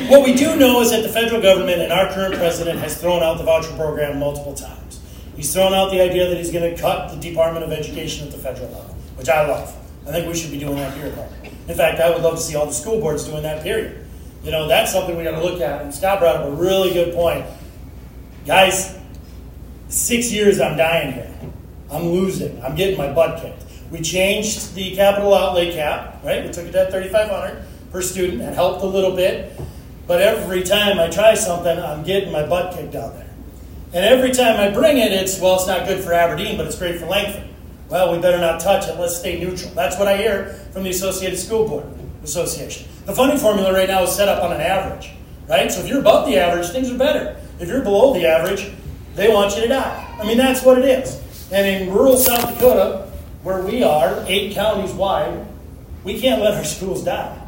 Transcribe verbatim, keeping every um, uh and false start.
What we do know is that the federal government and our current president has thrown out the voucher program multiple times. He's thrown out the idea that he's going to cut the Department of Education at the federal level, which I love. I think we should be doing that here, Carl. In fact, I would love to see all the school boards doing that, period. You know, that's something we got to look at. And Scott brought up a really good point. Guys, six years I'm dying here. I'm losing. I'm getting my butt kicked. We changed the capital outlay cap, right? We took it to thirty-five hundred dollars per student. That helped a little bit. But every time I try something, I'm getting my butt kicked out there. And every time I bring it, it's, well, it's not good for Aberdeen, but it's great for Langford. Well, we better not touch it. Let's stay neutral. That's what I hear from the Associated School Board Association. The funding formula right now is set up on an average, right? So if you're above the average, things are better. If you're below the average, they want you to die. I mean, that's what it is. And in rural South Dakota, where we are, eight counties wide, we can't let our schools die.